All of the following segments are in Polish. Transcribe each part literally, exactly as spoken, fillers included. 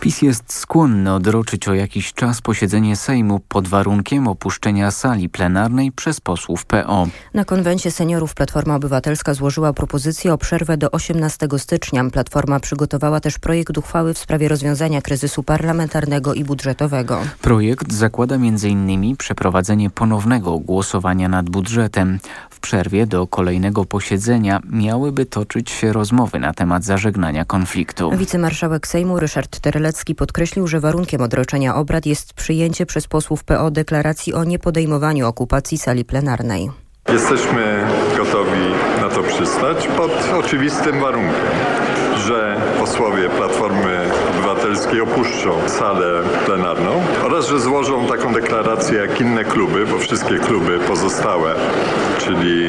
PiS jest skłonny odroczyć o jakiś czas posiedzenie Sejmu pod warunkiem opuszczenia sali plenarnej przez posłów P O. Na konwencie seniorów Platforma Obywatelska złożyła propozycję o przerwę do osiemnastego stycznia. Platforma przygotowała też projekt uchwały w sprawie rozwiązania kryzysu parlamentarnego i budżetowego. Projekt zakłada między innymi przeprowadzenie ponownego głosowania nad budżetem. W przerwie do kolejnego posiedzenia miałyby toczyć się rozmowy na temat zażegnania konfliktu. Wicemarszałek Sejmu Ryszard Terlecki podkreślił, że warunkiem odroczenia obrad jest przyjęcie przez posłów P O deklaracji o niepodejmowaniu okupacji sali plenarnej. Jesteśmy gotowi na to przystać pod oczywistym warunkiem, że posłowie Platformy Obywatelskiej opuszczą salę plenarną oraz, że złożą taką deklarację jak inne kluby, bo wszystkie kluby pozostałe, czyli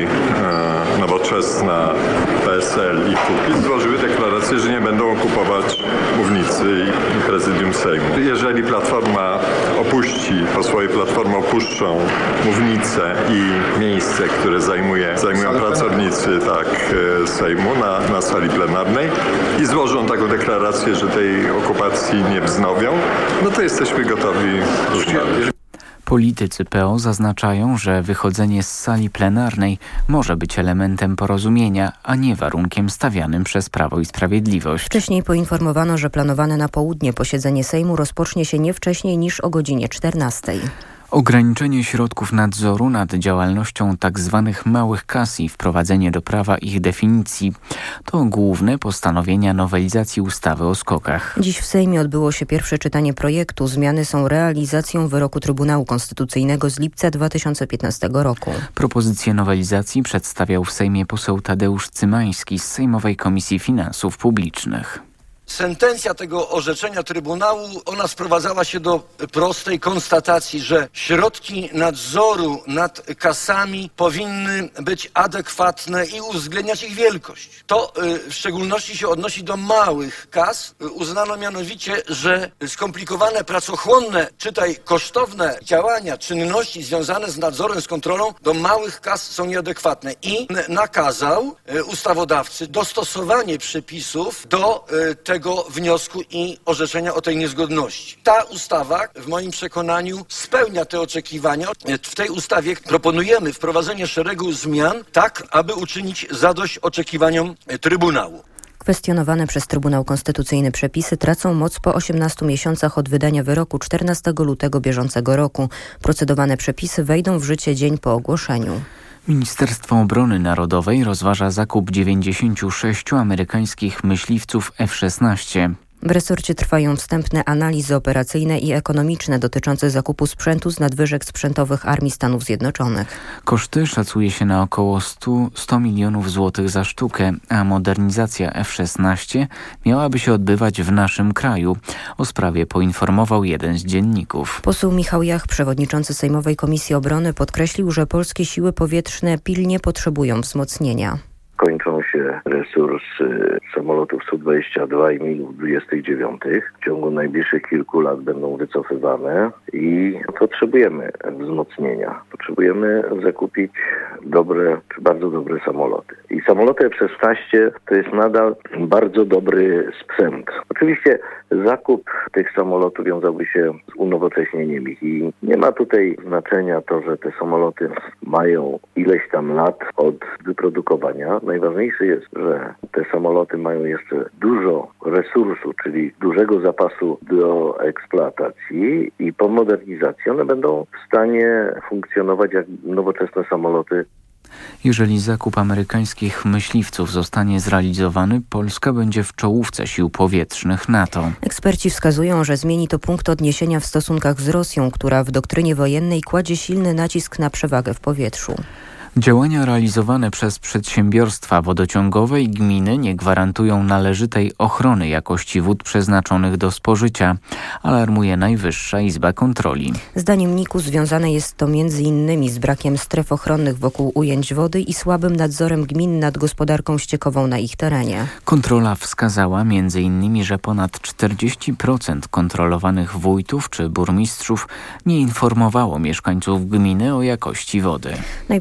e, Nowoczesna, P S L i Kukiz złożyły deklarację, że nie będą okupować mównicy i prezydium Sejmu. Jeżeli Platforma opuści, posłowie Platformy opuszczą mównicę i miejsce, które zajmuje, zajmują pracownicy tak, Sejmu na, na sali plenarnej i złożą taką deklarację, że tej okupacji nie wznowią, no to jesteśmy gotowi rozmawiać. Politycy P O zaznaczają, że wychodzenie z sali plenarnej może być elementem porozumienia, a nie warunkiem stawianym przez Prawo i Sprawiedliwość. Wcześniej poinformowano, że planowane na południe posiedzenie Sejmu rozpocznie się nie wcześniej niż o godzinie czternastej. Ograniczenie środków nadzoru nad działalnością tzw. małych kas i wprowadzenie do prawa ich definicji to główne postanowienia nowelizacji ustawy o skokach. Dziś w Sejmie odbyło się pierwsze czytanie projektu. Zmiany są realizacją wyroku Trybunału Konstytucyjnego z lipca dwa tysiące piętnastego roku. Propozycję nowelizacji przedstawiał w Sejmie poseł Tadeusz Cymański z Sejmowej Komisji Finansów Publicznych. Sentencja tego orzeczenia Trybunału, ona sprowadzała się do prostej konstatacji, że środki nadzoru nad kasami powinny być adekwatne i uwzględniać ich wielkość. To y, w szczególności się odnosi do małych kas. Uznano mianowicie, że skomplikowane, pracochłonne, czytaj kosztowne działania, czynności związane z nadzorem, z kontrolą do małych kas są nieadekwatne i nakazał y, ustawodawcy dostosowanie przepisów do y, tego tego wniosku i orzeczenia o tej niezgodności. Ta ustawa, w moim przekonaniu, spełnia te oczekiwania. W tej ustawie proponujemy wprowadzenie szeregu zmian, tak aby uczynić zadość oczekiwaniom Trybunału. Kwestionowane przez Trybunał Konstytucyjny przepisy tracą moc po osiemnastu miesiącach od wydania wyroku czternastego lutego bieżącego roku. Procedowane przepisy wejdą w życie dzień po ogłoszeniu. Ministerstwo Obrony Narodowej rozważa zakup dziewięćdziesięciu sześciu amerykańskich myśliwców F szesnaście. W resorcie trwają wstępne analizy operacyjne i ekonomiczne dotyczące zakupu sprzętu z nadwyżek sprzętowych Armii Stanów Zjednoczonych. Koszty szacuje się na około sto milionów złotych za sztukę, a modernizacja F szesnaście miałaby się odbywać w naszym kraju. O sprawie poinformował jeden z dzienników. Poseł Michał Jach, przewodniczący Sejmowej Komisji Obrony, podkreślił, że polskie siły powietrzne pilnie potrzebują wzmocnienia. Kończą się resursy samolotów S U dwadzieścia dwa i mig dwadzieścia dziewięć. W ciągu najbliższych kilku lat będą wycofywane i potrzebujemy wzmocnienia. Potrzebujemy zakupić dobre, czy bardzo dobre samoloty. I samoloty F szesnaście to jest nadal bardzo dobry sprzęt. Oczywiście zakup tych samolotów wiązałby się z unowocześnieniem ich i nie ma tutaj znaczenia to, że te samoloty mają ileś tam lat od wyprodukowania. Najważniejsze jest, że te samoloty mają jeszcze dużo resursu, czyli dużego zapasu do eksploatacji i po modernizacji one będą w stanie funkcjonować jak nowoczesne samoloty. Jeżeli zakup amerykańskich myśliwców zostanie zrealizowany, Polska będzie w czołówce sił powietrznych NATO. Eksperci wskazują, że zmieni to punkt odniesienia w stosunkach z Rosją, która w doktrynie wojennej kładzie silny nacisk na przewagę w powietrzu. Działania realizowane przez przedsiębiorstwa wodociągowe i gminy nie gwarantują należytej ochrony jakości wód przeznaczonych do spożycia, alarmuje Najwyższa Izba Kontroli. Zdaniem N I K-u związane jest to między innymi z brakiem stref ochronnych wokół ujęć wody i słabym nadzorem gmin nad gospodarką ściekową na ich terenie. Kontrola wskazała między innymi, że ponad czterdzieści procent kontrolowanych wójtów czy burmistrzów nie informowało mieszkańców gminy o jakości wody. Najwyższa Izba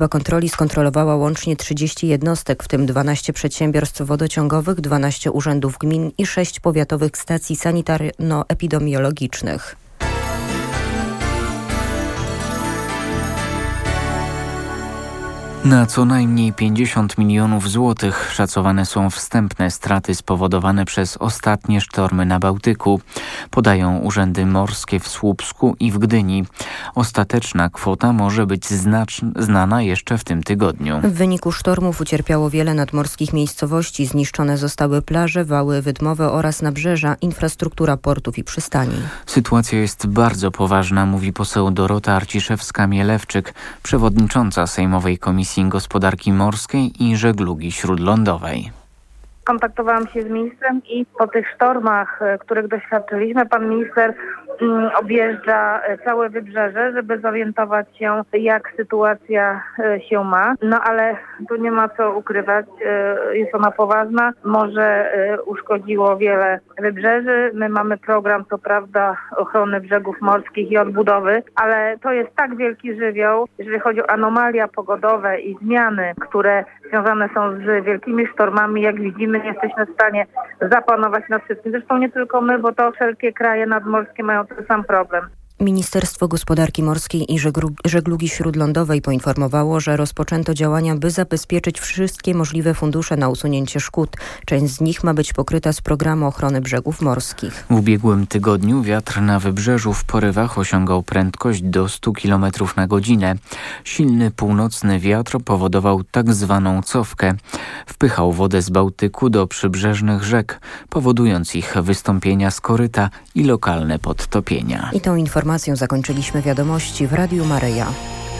Służba kontroli skontrolowała łącznie trzydzieści jednostek, w tym dwanaście przedsiębiorstw wodociągowych, dwanaście urzędów gmin i sześć powiatowych stacji sanitarno-epidemiologicznych. Na co najmniej pięćdziesiąt milionów złotych szacowane są wstępne straty spowodowane przez ostatnie sztormy na Bałtyku, podają urzędy morskie w Słupsku i w Gdyni. Ostateczna kwota może być znacz- znana jeszcze w tym tygodniu. W wyniku sztormów ucierpiało wiele nadmorskich miejscowości, zniszczone zostały plaże, wały wydmowe oraz nabrzeża, infrastruktura portów i przystani. Sytuacja jest bardzo poważna, mówi poseł Dorota Arciszewska-Mielewczyk, przewodnicząca Sejmowej Komisji Gospodarki Morskiej i Żeglugi Śródlądowej. Kontaktowałam się z ministrem i po tych sztormach, których doświadczyliśmy, pan minister objeżdża całe wybrzeże, żeby zorientować się, jak sytuacja się ma. No ale tu nie ma co ukrywać, jest ona poważna. Morze uszkodziło wiele wybrzeży. My mamy program, co prawda, ochrony brzegów morskich i odbudowy, ale to jest tak wielki żywioł, jeżeli chodzi o anomalia pogodowe i zmiany, które związane są z wielkimi sztormami, jak widzimy, nie jesteśmy w stanie zapanować nad wszystkim. Zresztą nie tylko my, bo to wszelkie kraje nadmorskie mają ten sam problem. Ministerstwo Gospodarki Morskiej i Żeglugi Śródlądowej poinformowało, że rozpoczęto działania, by zabezpieczyć wszystkie możliwe fundusze na usunięcie szkód. Część z nich ma być pokryta z programu ochrony brzegów morskich. W ubiegłym tygodniu wiatr na wybrzeżu w porywach osiągał prędkość do stu kilometrów na godzinę. Silny północny wiatr powodował tak zwaną cofkę. Wpychał wodę z Bałtyku do przybrzeżnych rzek, powodując ich wystąpienia z koryta i lokalne podtopienia. I tą informacją zakończyliśmy wiadomości w Radiu Maryja.